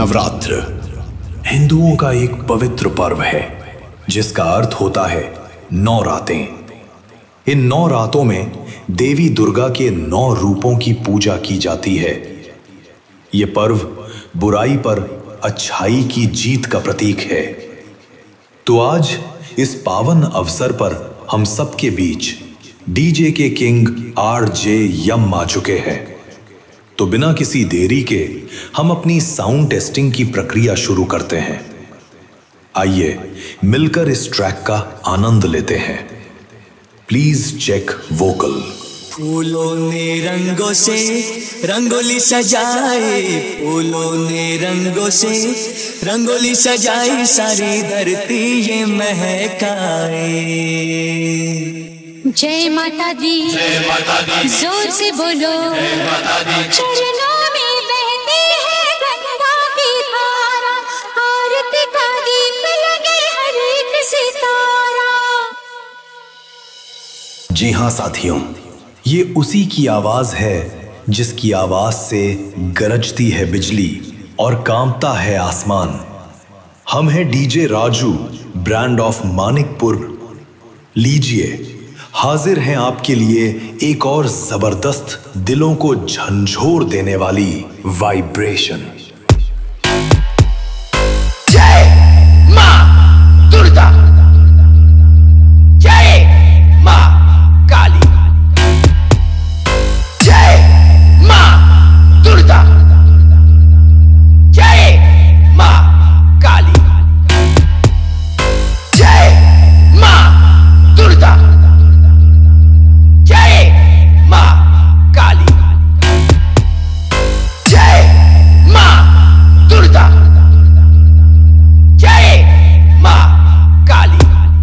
नवरात्र हिंदुओं का एक पवित्र पर्व है जिसका अर्थ होता है 9 रातें। इन 9 रातों में देवी दुर्गा के 9 रूपों की पूजा की जाती है। ये पर्व बुराई पर अच्छाई की जीत का प्रतीक है। तो आज इस पावन अवसर पर हम सबके बीच डीजे के किंग आरजे यम आ चुके हैं। तो बिना किसी देरी के हम अपनी साउंड टेस्टिंग की प्रक्रिया शुरू करते हैं। आइए मिलकर इस ट्रैक का आनंद लेते हैं। Please check vocal. फूलों ने रंगों से रंगोली सजाए, फूलों ने रंगों से रंगोली सजाई, सारी धरती ये महकाए। जय माता दी, जोर से बोलो, चरणों में बहती है गंगा की धारा, आरती का दीप लगे हर एक सितारा। जी हां साथियों, ये उसी की आवाज है जिसकी आवाज से गरजती है बिजली और कांपता है आसमान। हम हैं DJ Raju, brand of Manikpur. लीजिए, हाजिर हैं आपके लिए एक और जबरदस्त दिलों को झंझोर देने वाली वाइब्रेशन। जय मां दुर्गा, जय मां काली, जय मां दुर्गा, जय मां काली, जय मां दुर्गा, जय मां काली, जय मां दुर्गा, जय मां काली।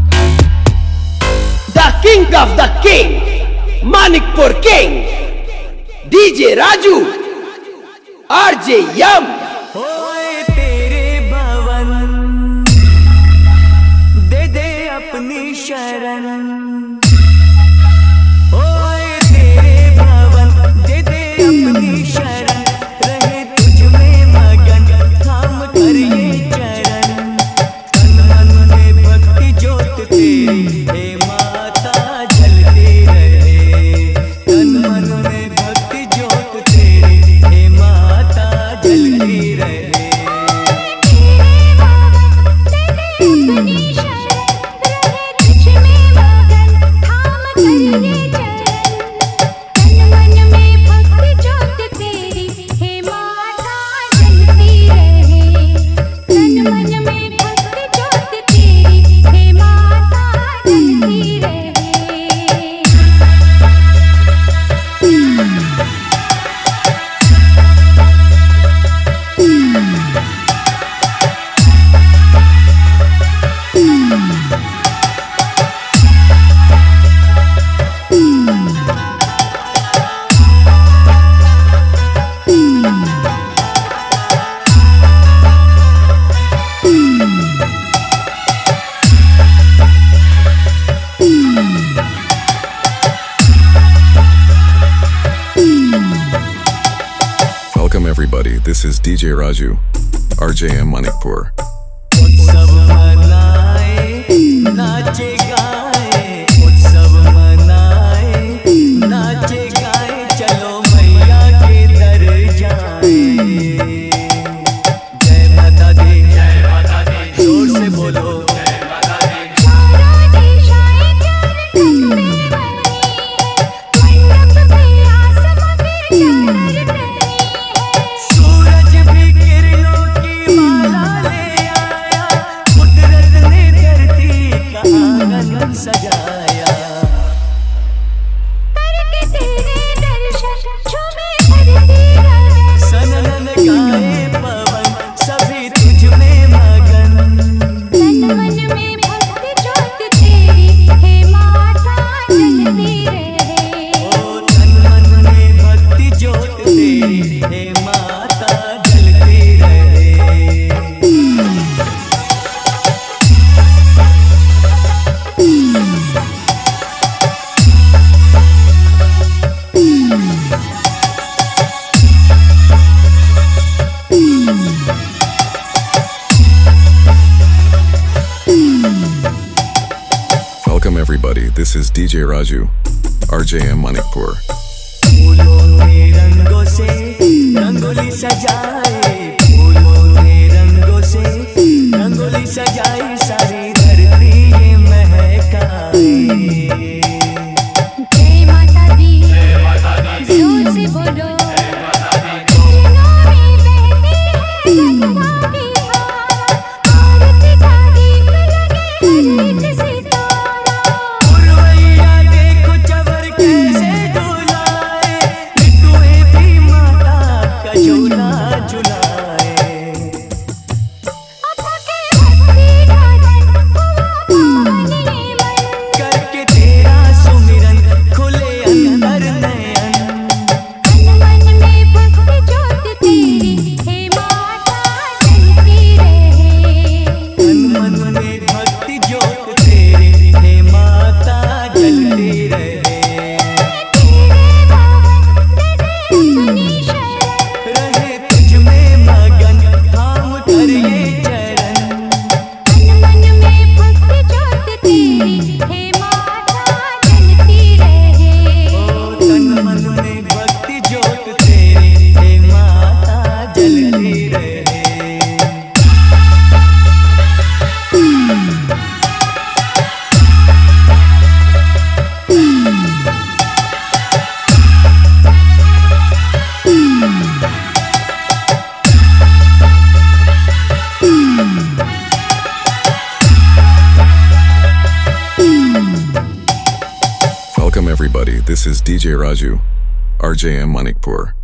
The king of the king, Manikpur king, DJ Raju, RJ Yam। होए तेरे भवन दे दे अपनी शरण, होए तेरे भवन दे दे अपनी शरण, रहे तुझ में मगन थाम कर ये चरण। तन मन में भक्ति ज्योत तेरी हे माता जलती रहे, तन मन में भक्ति ज्योत तेरी हे माता जलती रहे। अपनी शरण रहे तुझ में मगन, थाम कर ये चरण। तन मन में भक्ति ज्योत तेरी हे माता जलती रहे, तन मन में भक्ति ज्योत तेरी हे माता जलती रहे। Welcome everybody, this is DJ Raju, RJM Manikpur. उत्सव मनाए नाचे गाए, उत्सव मनाए नाचे गाए, चलो मैया के दर जाए। जय माता दी, जय माता दी, जोर से बोलो, जय माता दी। सारा दिशाएं चार तक में बनी है, मंडप पे आसमां फिर चादर तनी है। सूरज भी किरणों की माला ले आया, कुदरत ने धरती का Welcome everybody, this is DJ Raju, RJM Manikpur. फूलों के रंगों से रंगोली सजाए, फूलों के रंगों से रंगोली सजाई, सारी धरती ये महकाए। जय माता दी, जोर से बोलो। चरणों में बहती है गंगा की धारा, आरती का दीप लगे अर्पित सितारा। पुरवैया देखो चवर कैसे डोलाए, नितुए भी माता का झूला झुलाए। अपा के भक्ति गाजन हुआ पावन ये मन, करके तेरा सुमिरन खुले अंदर नयन। तन मन में भक्ति ज्योत तेरी हे माता जलती रहे। तन मन में भक्ति ज्योत तेरी हे माता जलती रहे। तेरे पावन दे दे अपनी शरण, रहे तुझ में मगन थाम कर ये चरण। तन मन में भक्ति ज्योत तेरी हे माता जलती रहे। तन मन में भक्ति ज्योत तेरी हे माता जलती रहे। Welcome everybody, this is DJ Raju, RJM Manikpur.